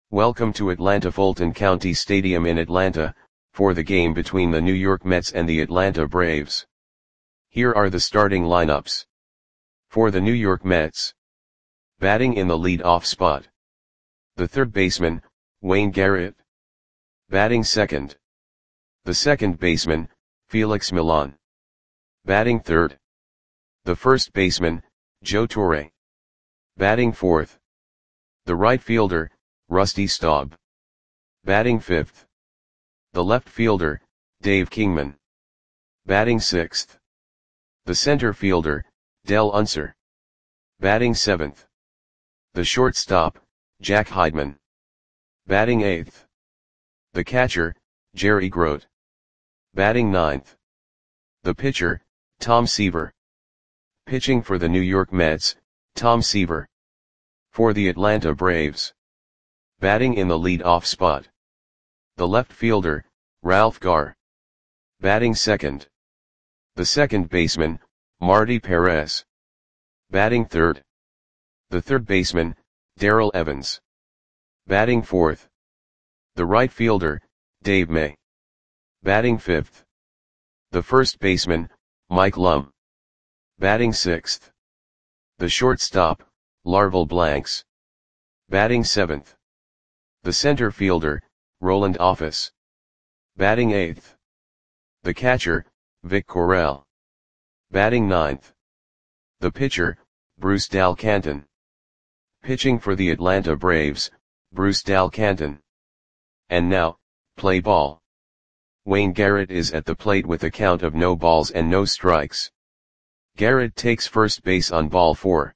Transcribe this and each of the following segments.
Welcome to Atlanta Fulton County Stadium in Atlanta, for the game between the New York Mets and the Atlanta Braves. Here are the starting lineups. For the New York Mets. Batting in the lead-off spot. The third baseman, Wayne Garrett. Batting second. The second baseman, Felix Millan. Batting third. The first baseman, Joe Torre. Batting fourth. The right fielder, Rusty Staub. Batting fifth. The left fielder, Dave Kingman. Batting sixth. The center fielder, Dell Unser. Batting seventh. The shortstop, Jack Heidman. Batting eighth. The catcher, Jerry Grote. Batting ninth. The pitcher, Tom Seaver. Pitching for the New York Mets, Tom Seaver. For the Atlanta Braves. Batting in the lead-off spot. The left fielder, Ralph Garr. Batting second. The second baseman, Marty Perez. Batting third. The third baseman, Darrell Evans. Batting fourth. The right fielder, Dave May. Batting fifth. The first baseman, Mike Lum. Batting sixth. The shortstop, Larval Blanks. Batting seventh. The center fielder, Roland Office. Batting eighth. The catcher, Vic Correll. Batting ninth. The pitcher, Bruce Dal Canton. Pitching for the Atlanta Braves, Bruce Dal Canton. And now, play ball. Wayne Garrett is at the plate with a count of no balls and no strikes. Garrett takes first base on ball 4.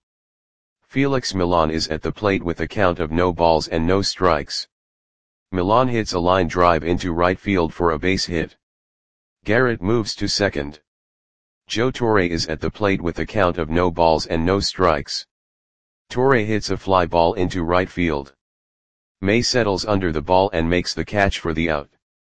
Felix Millan is at the plate with a count of no balls and no strikes. Millan hits a line drive into right field for a base hit. Garrett moves to second. Joe Torre is at the plate with a count of no balls and no strikes. Torre hits a fly ball into right field. May settles under the ball and makes the catch for the out.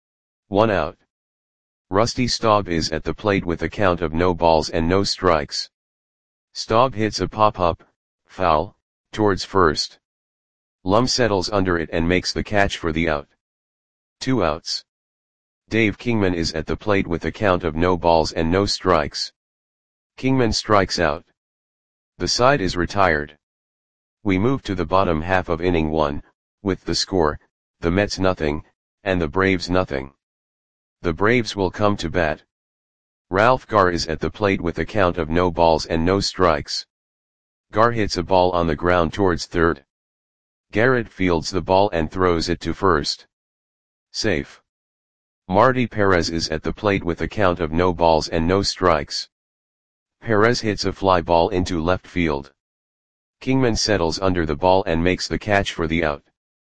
1 out. Rusty Staub is at the plate with a count of no balls and no strikes. Staub hits a pop-up, foul, towards first. Lum settles under it and makes the catch for the out. 2 outs. Dave Kingman is at the plate with a count of no balls and no strikes. Kingman strikes out. The side is retired. We move to the bottom half of inning 1, with the score, the Mets nothing, and the Braves nothing. The Braves will come to bat. Ralph Garr is at the plate with a count of no balls and no strikes. Garr hits a ball on the ground towards third. Garrett fields the ball and throws it to first. Safe. Marty Perez is at the plate with a count of no balls and no strikes. Perez hits a fly ball into left field. Kingman settles under the ball and makes the catch for the out.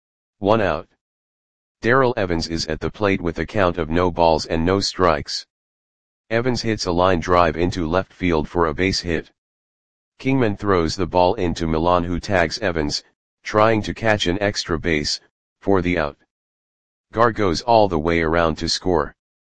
1 out. Darrell Evans is at the plate with a count of no balls and no strikes. Evans hits a line drive into left field for a base hit. Kingman throws the ball into Millan, who tags Evans, trying to catch an extra base, for the out. Garr goes all the way around to score.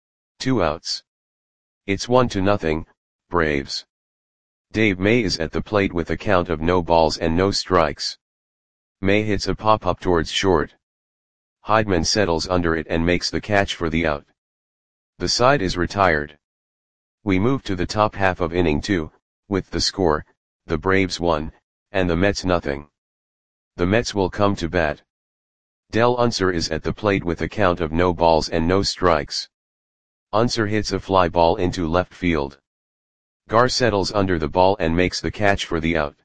2 outs. It's 1-0, Braves. Dave May is at the plate with a count of no balls and no strikes. May hits a pop-up towards short. Heidman settles under it and makes the catch for the out. The side is retired. We move to the top half of inning 2, with the score, the Braves 1, and the Mets nothing. The Mets will come to bat. Dell Unser is at the plate with a count of no balls and no strikes. Unser hits a fly ball into left field. Garr settles under the ball and makes the catch for the out.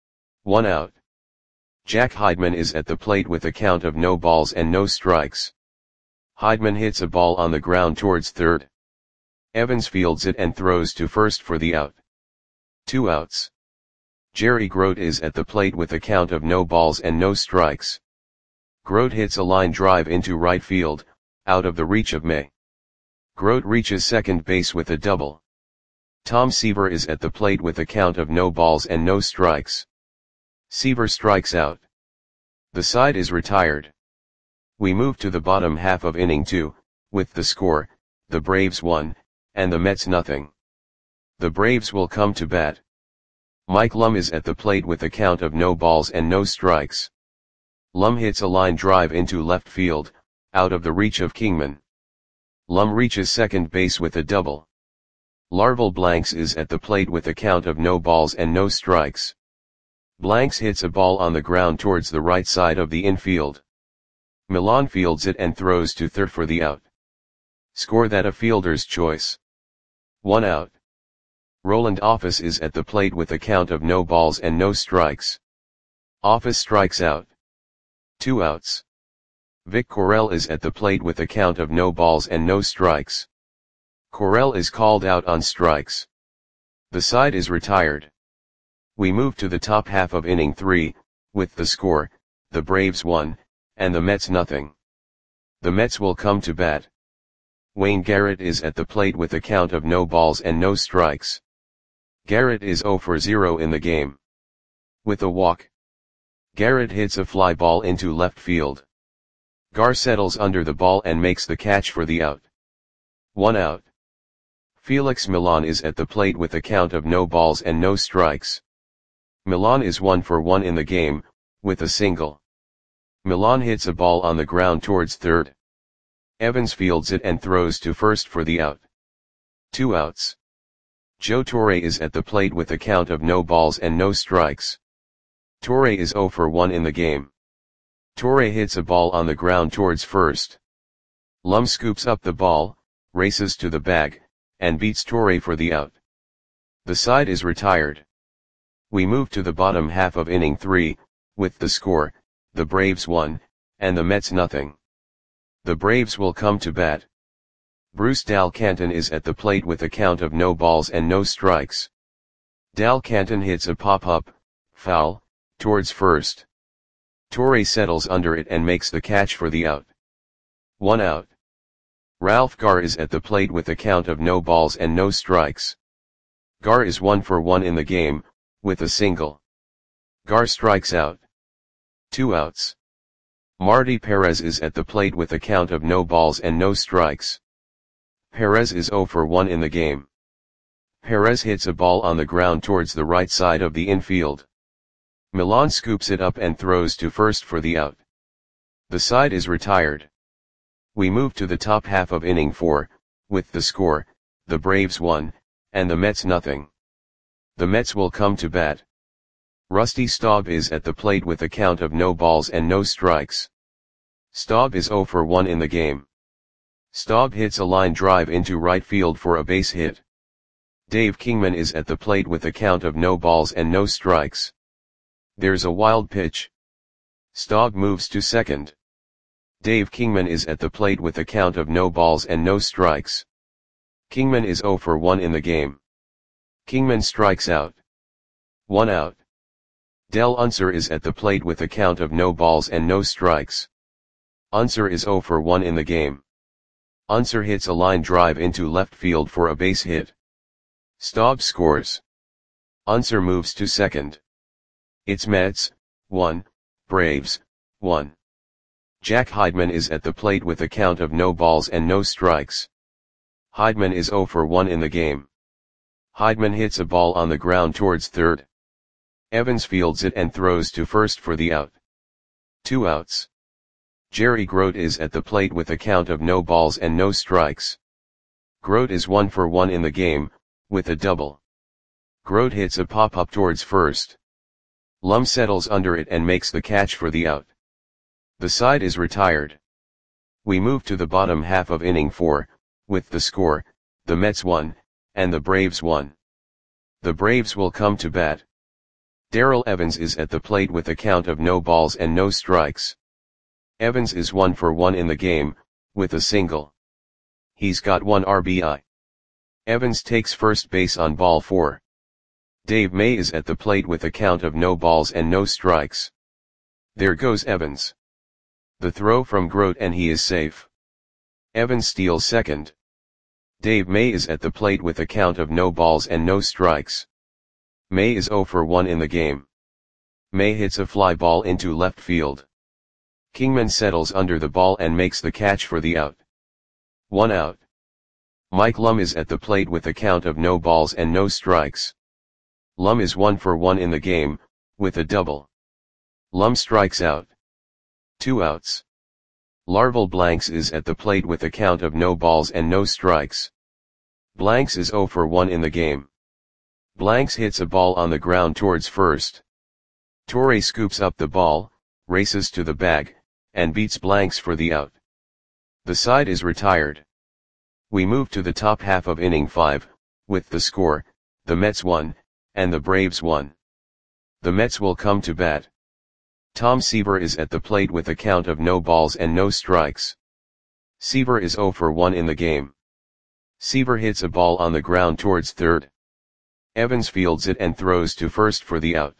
1 out. Jack Heidman is at the plate with a count of no balls and no strikes. Heidman hits a ball on the ground towards third. Evans fields it and throws to first for the out. 2 outs. Jerry Grote is at the plate with a count of no balls and no strikes. Grote hits a line drive into right field, out of the reach of May. Grote reaches second base with a double. Tom Seaver is at the plate with a count of no balls and no strikes. Seaver strikes out. The side is retired. We move to the bottom half of inning 2, with the score, the Braves 1, and the Mets nothing. The Braves will come to bat. Mike Lum is at the plate with a count of no balls and no strikes. Lum hits a line drive into left field, out of the reach of Kingman. Lum reaches second base with a double. Larval Blanks is at the plate with a count of no balls and no strikes. Blanks hits a ball on the ground towards the right side of the infield. Milan fields it and throws to third for the out. Score that a fielder's choice. 1 out. Roland Office is at the plate with a count of no balls and no strikes. Office strikes out. 2 outs. Vic Correll is at the plate with a count of no balls and no strikes. Correll is called out on strikes. The side is retired. We move to the top half of inning 3, with the score, the Braves 1, and the Mets nothing. The Mets will come to bat. Wayne Garrett is at the plate with a count of no balls and no strikes. Garrett is 0 for 0 in the game. With a walk. Garrett hits a fly ball into left field. Gar settles under the ball and makes the catch for the out. 1 out. Felix Milan is at the plate with a count of no balls and no strikes. Milan is 1 for 1 in the game, with a single. Milan hits a ball on the ground towards third. Evans fields it and throws to first for the out. 2 outs. Joe Torre is at the plate with a count of no balls and no strikes. Torre is 0 for 1 in the game. Torre hits a ball on the ground towards first. Lum scoops up the ball, races to the bag, and beats Torre for the out. The side is retired. We move to the bottom half of inning 3, with the score, the Braves 1, and the Mets nothing. The Braves will come to bat. Bruce Dal Canton is at the plate with a count of no balls and no strikes. Dal Canton hits a pop-up, foul, towards first. Torre settles under it and makes the catch for the out. 1 out. Ralph Gar is at the plate with a count of no balls and no strikes. Gar is 1 for 1 in the game, with a single. Gar strikes out. 2 outs. Marty Perez is at the plate with a count of no balls and no strikes. Perez is 0 for 1 in the game. Perez hits a ball on the ground towards the right side of the infield. Milan scoops it up and throws to first for the out. The side is retired. We move to the top half of inning 4, with the score, the Braves 1, and the Mets nothing. The Mets will come to bat. Rusty Staub is at the plate with a count of no balls and no strikes. Staub is 0 for 1 in the game. Staub hits a line drive into right field for a base hit. Dave Kingman is at the plate with a count of no balls and no strikes. There's a wild pitch. Staub moves to second. Dave Kingman is at the plate with a count of no balls and no strikes. Kingman is 0 for 1 in the game. Kingman strikes out. 1 out. Del Unser is at the plate with a count of no balls and no strikes. Unser is 0 for 1 in the game. Unser hits a line drive into left field for a base hit. Staub scores. Unser moves to second. It's Mets, 1, Braves, 1. Jack Heidman is at the plate with a count of no balls and no strikes. Heidman is 0 for 1 in the game. Heidman hits a ball on the ground towards third. Evans fields it and throws to first for the out. 2 outs. Jerry Grote is at the plate with a count of no balls and no strikes. Grote is 1 for 1 in the game, with a double. Grote hits a pop-up towards first. Lum settles under it and makes the catch for the out. The side is retired. We move to the bottom half of inning 4, with the score, the Mets 1, and the Braves 1. The Braves will come to bat. Darrell Evans is at the plate with a count of no balls and no strikes. Evans is 1 for 1 in the game, with a single. He's got 1 RBI. Evans takes first base on ball 4. Dave May is at the plate with a count of no balls and no strikes. There goes Evans. The throw from Grote and he is safe. Evans steals second. Dave May is at the plate with a count of no balls and no strikes. May is 0 for 1 in the game. May hits a fly ball into left field. Kingman settles under the ball and makes the catch for the out. 1 out. Mike Lum is at the plate with a count of no balls and no strikes. Lum is 1 for 1 in the game, with a double. Lum strikes out. 2 outs. Larval Blanks is at the plate with a count of no balls and no strikes. Blanks is 0 for 1 in the game. Blanks hits a ball on the ground towards first. Torre scoops up the ball, races to the bag, and beats Blanks for the out. The side is retired. We move to the top half of inning 5, with the score, the Mets 1, and the Braves 1. The Mets will come to bat. Tom Seaver is at the plate with a count of no balls and no strikes. Seaver is 0 for 1 in the game. Seaver hits a ball on the ground towards third. Evans fields it and throws to first for the out.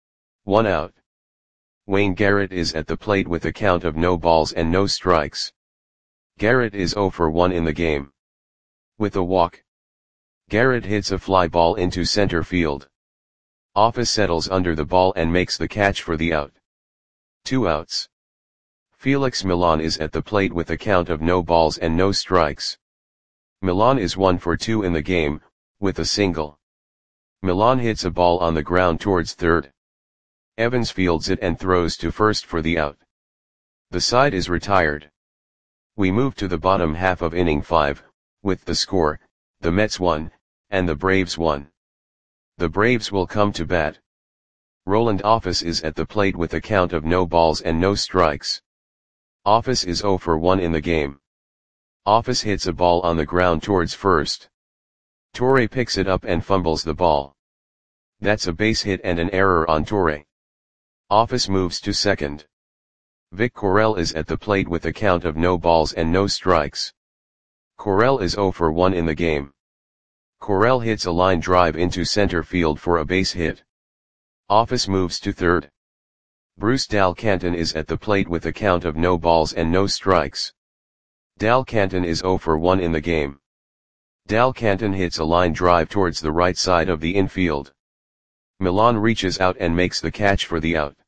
1 out. Wayne Garrett is at the plate with a count of no balls and no strikes. Garrett is 0 for 1 in the game. With a walk, Garrett hits a fly ball into center field. Office settles under the ball and makes the catch for the out. 2 outs. Felix Millan is at the plate with a count of no balls and no strikes. Millan is 1 for 2 in the game, with a single. Millan hits a ball on the ground towards third. Evans fields it and throws to first for the out. The side is retired. We move to the bottom half of inning 5, with the score, the Mets 1, and the Braves 1. The Braves will come to bat. Roland Office is at the plate with a count of no balls and no strikes. Office is 0 for 1 in the game. Office hits a ball on the ground towards first. Torre picks it up and fumbles the ball. That's a base hit and an error on Torre. Office moves to second. Vic Correll is at the plate with a count of no balls and no strikes. Correll is 0 for 1 in the game. Correll hits a line drive into center field for a base hit. Office moves to third. Bruce Dal Canton is at the plate with a count of no balls and no strikes. Dal Canton is 0 for 1 in the game. Dal Canton hits a line drive towards the right side of the infield. Millan reaches out and makes the catch for the out.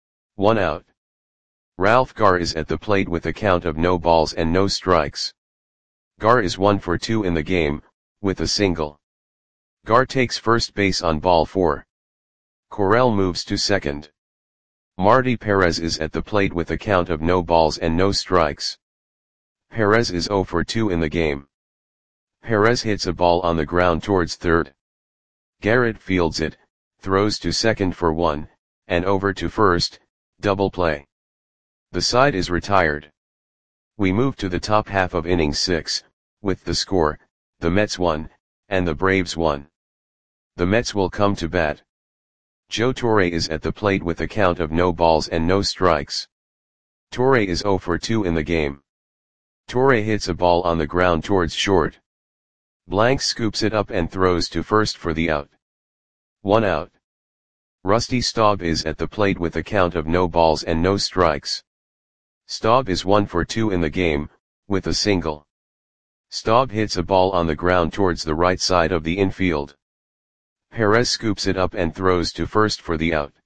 1 out. Ralph Garr is at the plate with a count of no balls and no strikes. Garr is 1 for 2 in the game, with a single. Garr takes first base on ball 4. Correll moves to second. Marty Perez is at the plate with a count of no balls and no strikes. Perez is 0 for 2 in the game. Perez hits a ball on the ground towards third. Garrett fields it, throws to second for 1, and over to first, double play. The side is retired. We move to the top half of inning 6, with the score, the Mets 1, and the Braves 1. The Mets will come to bat. Joe Torre is at the plate with a count of no balls and no strikes. Torre is 0 for 2 in the game. Torre hits a ball on the ground towards short. Blanks scoops it up and throws to first for the out. 1 out. Rusty Staub is at the plate with a count of no balls and no strikes. Staub is 1 for 2 in the game, with a single. Staub hits a ball on the ground towards the right side of the infield. Perez scoops it up and throws to first for the out.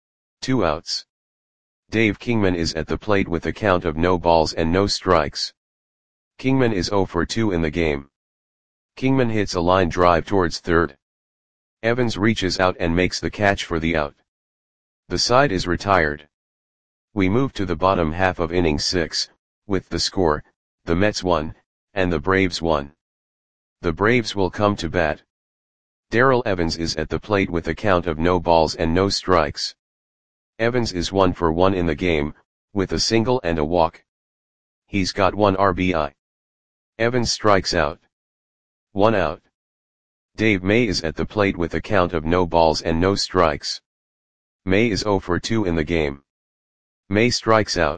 2 outs. Dave Kingman is at the plate with a count of no balls and no strikes. Kingman is 0 for 2 in the game. Kingman hits a line drive towards third. Evans reaches out and makes the catch for the out. The side is retired. We move to the bottom half of inning 6, with the score, the Mets 1, and the Braves 1. The Braves will come to bat. Darrell Evans is at the plate with a count of no balls and no strikes. Evans is 1 for 1 in the game, with a single and a walk. He's got 1 RBI. Evans strikes out. 1 out. Dave May is at the plate with a count of no balls and no strikes. May is 0 for 2 in the game. May strikes out.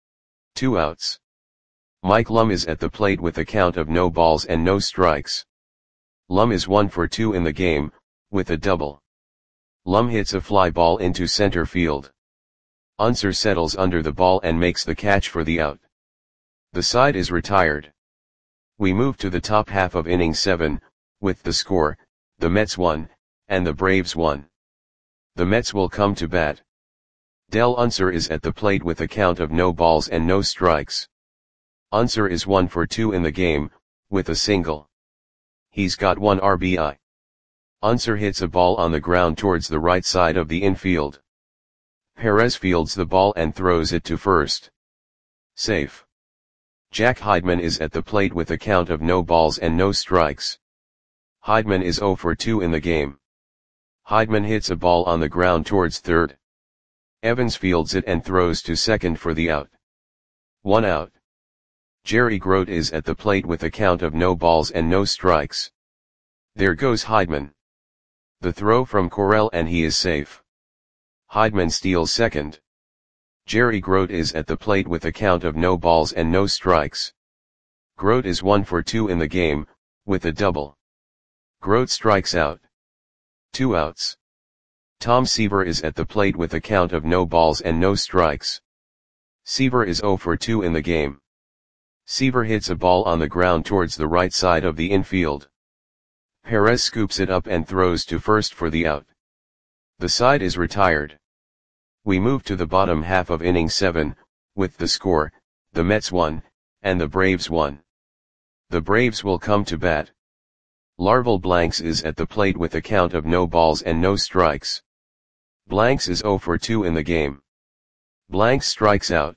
2 outs. Mike Lum is at the plate with a count of no balls and no strikes. Lum is 1 for 2 in the game, with a double. Lum hits a fly ball into center field. Unser settles under the ball and makes the catch for the out. The side is retired. We move to the top half of inning 7, with the score, the Mets 1, and the Braves 1. The Mets will come to bat. Del Unser is at the plate with a count of no balls and no strikes. Unser is 1 for 2 in the game, with a single. He's got 1 RBI. Unser hits a ball on the ground towards the right side of the infield. Perez fields the ball and throws it to first. Safe. Jack Heidman is at the plate with a count of no balls and no strikes. Heidman is 0 for 2 in the game. Heidman hits a ball on the ground towards third. Evans fields it and throws to second for the out. 1 out. Jerry Grote is at the plate with a count of no balls and no strikes. There goes Heidman. The throw from Correll and he is safe. Heidman steals second. Jerry Grote is at the plate with a count of no balls and no strikes. Grote is 1 for 2 in the game, with a double. Grote strikes out. 2 outs. Tom Seaver is at the plate with a count of no balls and no strikes. Seaver is 0 for 2 in the game. Seaver hits a ball on the ground towards the right side of the infield. Perez scoops it up and throws to first for the out. The side is retired. We move to the bottom half of inning 7, with the score, the Mets 1, and the Braves 1. The Braves will come to bat. Larval Blanks is at the plate with a count of no balls and no strikes. Blanks is 0 for 2 in the game. Blanks strikes out.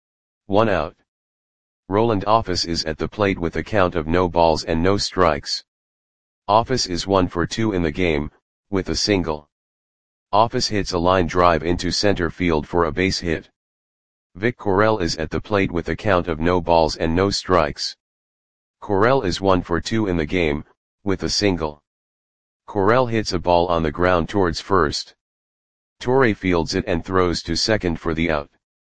1 out. Roland Office is at the plate with a count of no balls and no strikes. Office is 1 for 2 in the game, with a single. Office hits a line drive into center field for a base hit. Vic Correll is at the plate with a count of no balls and no strikes. Correll is 1 for 2 in the game, with a single. Correll hits a ball on the ground towards first. Torre fields it and throws to second for the out.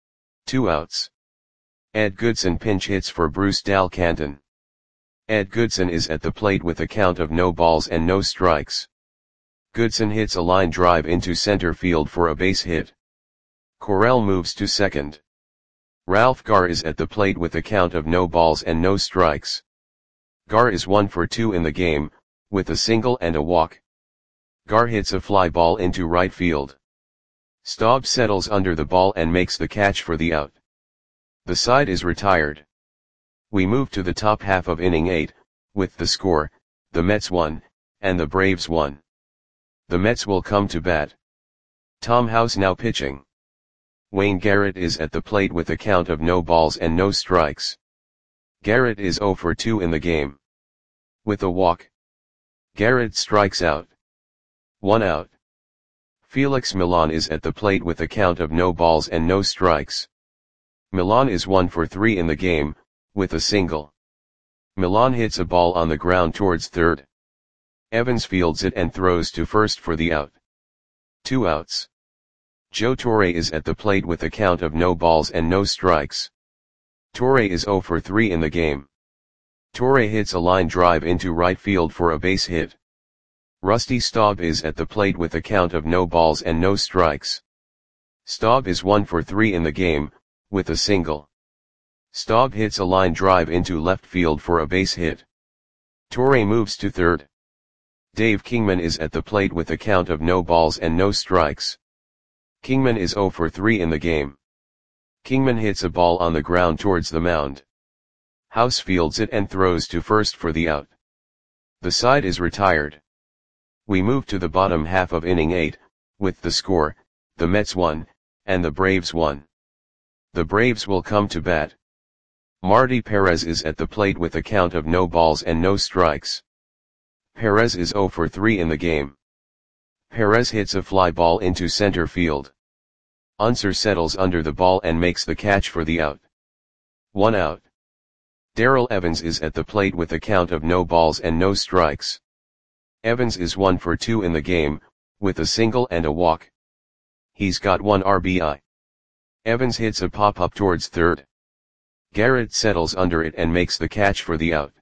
2 outs. Ed Goodson pinch hits for Bruce Dal Canton. Ed Goodson is at the plate with a count of no balls and no strikes. Goodson hits a line drive into center field for a base hit. Correll moves to second. Ralph Garr is at the plate with a count of no balls and no strikes. Garr is 1 for 2 in the game, with a single and a walk. Garr hits a fly ball into right field. Staub settles under the ball and makes the catch for the out. The side is retired. We move to the top half of inning 8, with the score, the Mets 1, and the Braves 1. The Mets will come to bat. Tom House now pitching. Wayne Garrett is at the plate with a count of no balls and no strikes. Garrett is 0 for 2 in the game. With a walk. Garrett strikes out. 1 out. Felix Millan is at the plate with a count of no balls and no strikes. Millan is 1 for 3 in the game, with a single. Millan hits a ball on the ground towards third. Evans fields it and throws to first for the out. 2 outs. Joe Torre is at the plate with a count of no balls and no strikes. Torre is 0 for 3 in the game. Torre hits a line drive into right field for a base hit. Rusty Staub is at the plate with a count of no balls and no strikes. Staub is 1 for 3 in the game, with a single. Staub hits a line drive into left field for a base hit. Torre moves to third. Dave Kingman is at the plate with a count of no balls and no strikes. Kingman is 0 for 3 in the game. Kingman hits a ball on the ground towards the mound. House fields it and throws to first for the out. The side is retired. We move to the bottom half of inning 8, with the score, the Mets 1, and the Braves 1. The Braves will come to bat. Marty Perez is at the plate with a count of no balls and no strikes. Perez is 0 for 3 in the game. Perez hits a fly ball into center field. Unser settles under the ball and makes the catch for the out. 1 out. Darrell Evans is at the plate with a count of no balls and no strikes. Evans is 1 for 2 in the game, with a single and a walk. He's got 1 RBI. Evans hits a pop-up towards third. Garrett settles under it and makes the catch for the out.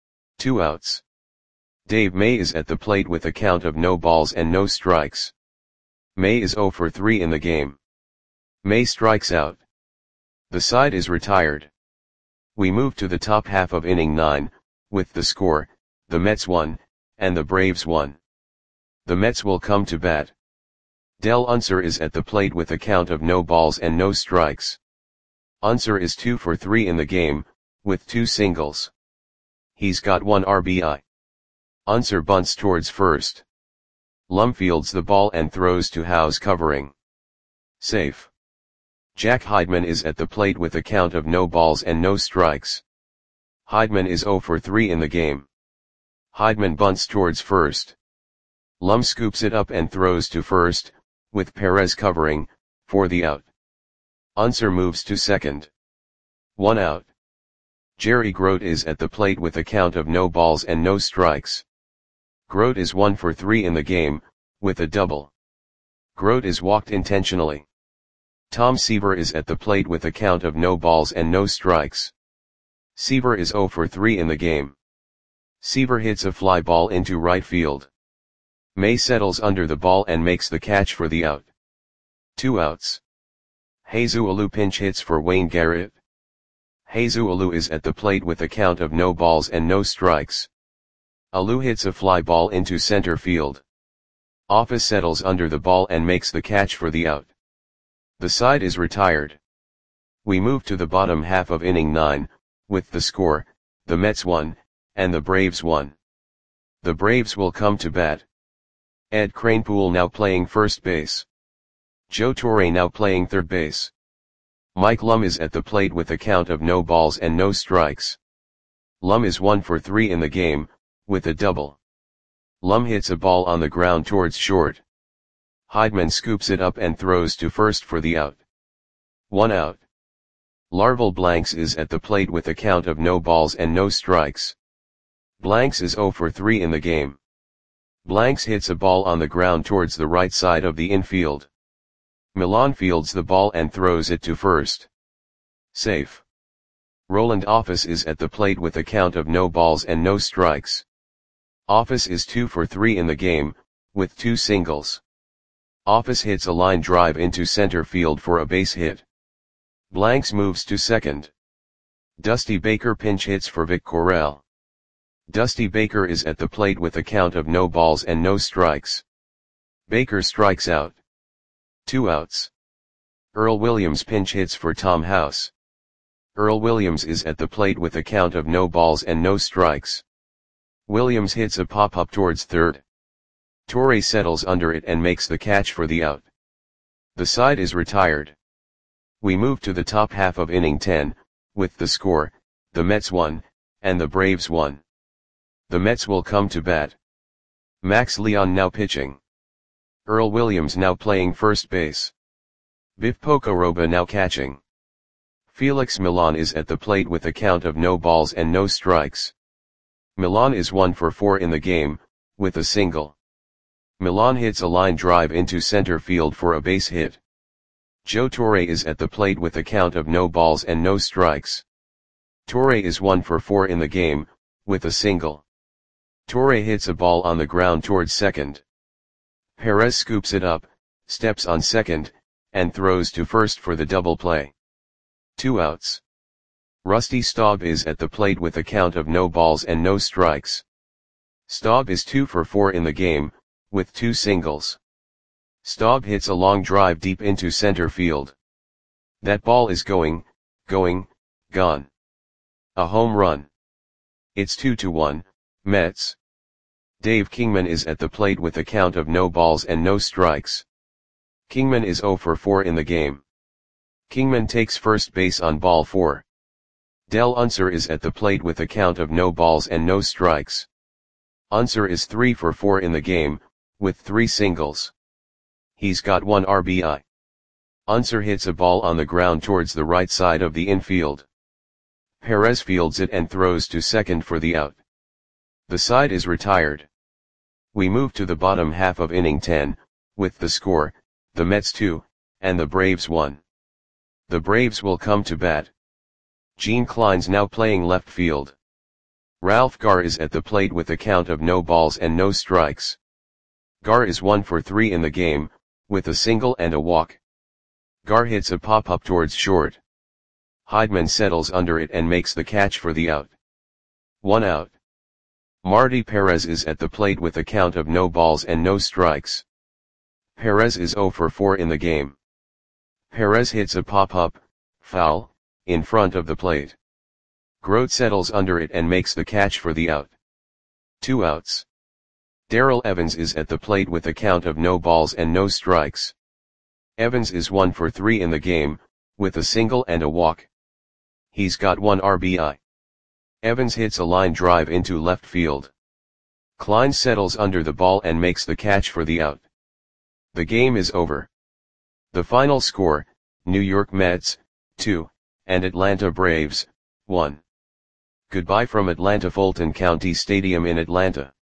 2 outs. Dave May is at the plate with a count of no balls and no strikes. May is 0 for 3 in the game. May strikes out. The side is retired. We move to the top half of inning 9, with the score, the Mets 1, and the Braves 1. The Mets will come to bat. Del Unser is at the plate with a count of no balls and no strikes. Unser is 2 for 3 in the game, with 2 singles. He's got 1 RBI. Unser bunts towards first. Lum fields the ball and throws to House covering. Safe. Jack Heidman is at the plate with a count of no balls and no strikes. Heidman is 0 for 3 in the game. Heidman bunts towards first. Lum scoops it up and throws to first, with Perez covering, for the out. Unser moves to second. 1 out. Jerry Grote is at the plate with a count of no balls and no strikes. Grote is 1 for 3 in the game, with a double. Grote is walked intentionally. Tom Seaver is at the plate with a count of no balls and no strikes. Seaver is 0 for 3 in the game. Seaver hits a fly ball into right field. May settles under the ball and makes the catch for the out. 2 outs. Jesus Alou pinch hits for Wayne Garrett. Jesus Alou is at the plate with a count of no balls and no strikes. Alou hits a fly ball into center field. Office settles under the ball and makes the catch for the out. The side is retired. We move to the bottom half of inning 9, with the score, the Mets 1, and the Braves 1. The Braves will come to bat. Ed Kranepool now playing first base. Joe Torre now playing third base. Mike Lum is at the plate with a count of no balls and no strikes. Lum is 1 for 3 in the game, with a double. Lum hits a ball on the ground towards short. Heidman scoops it up and throws to first for the out. 1 out. Larval Blanks is at the plate with a count of no balls and no strikes. Blanks is 0 for 3 in the game. Blanks hits a ball on the ground towards the right side of the infield. Milan fields the ball and throws it to first. Safe. Roland Office is at the plate with a count of no balls and no strikes. Office is 2 for 3 in the game, with 2 singles. Office hits a line drive into center field for a base hit. Blanks moves to second. Dusty Baker pinch hits for Vic Correll. Dusty Baker is at the plate with a count of no balls and no strikes. Baker strikes out. 2 outs. Earl Williams pinch hits for Tom House. Earl Williams is at the plate with a count of no balls and no strikes. Williams hits a pop-up towards third. Torre settles under it and makes the catch for the out. The side is retired. We move to the top half of inning 10, with the score, the Mets 1, and the Braves 1. The Mets will come to bat. Max Leon now pitching. Earl Williams now playing first base. Biff Pocoroba now catching. Felix Milan is at the plate with a count of no balls and no strikes. Milan is 1 for 4 in the game, with a single. Milan hits a line drive into center field for a base hit. Joe Torre is at the plate with a count of no balls and no strikes. Torre is 1 for 4 in the game, with a single. Torre hits a ball on the ground towards second. Perez scoops it up, steps on second, and throws to first for the double play. 2 outs. Rusty Staub is at the plate with a count of no balls and no strikes. Staub is 2 for 4 in the game, with 2 singles. Staub hits a long drive deep into center field. That ball is gone. A home run. It's 2-1, Mets. Dave Kingman is at the plate with a count of no balls and no strikes. Kingman is 0 for 4 in the game. Kingman takes first base on ball 4. Del Unser is at the plate with a count of no balls and no strikes. Unser is 3 for 4 in the game, with 3 singles. He's got 1 RBI. Unser hits a ball on the ground towards the right side of the infield. Perez fields it and throws to second for the out. The side is retired. We move to the bottom half of inning 10, with the score, the Mets 2, and the Braves 1. The Braves will come to bat. Gene Klein's now playing left field. Ralph Garr is at the plate with a count of no balls and no strikes. Garr is 1 for 3 in the game, with a single and a walk. Garr hits a pop-up towards short. Heidman settles under it and makes the catch for the out. 1 out. Marty Perez is at the plate with a count of no balls and no strikes. Perez is 0 for 4 in the game. Perez hits a pop-up, foul, in front of the plate. Grote settles under it and makes the catch for the out. 2 outs. Darrell Evans is at the plate with a count of no balls and no strikes. Evans is 1 for 3 in the game, with a single and a walk. He's got 1 RBI. Evans hits a line drive into left field. Klein settles under the ball and makes the catch for the out. The game is over. The final score, New York Mets, 2, and Atlanta Braves, 1. Goodbye from Atlanta Fulton County Stadium in Atlanta.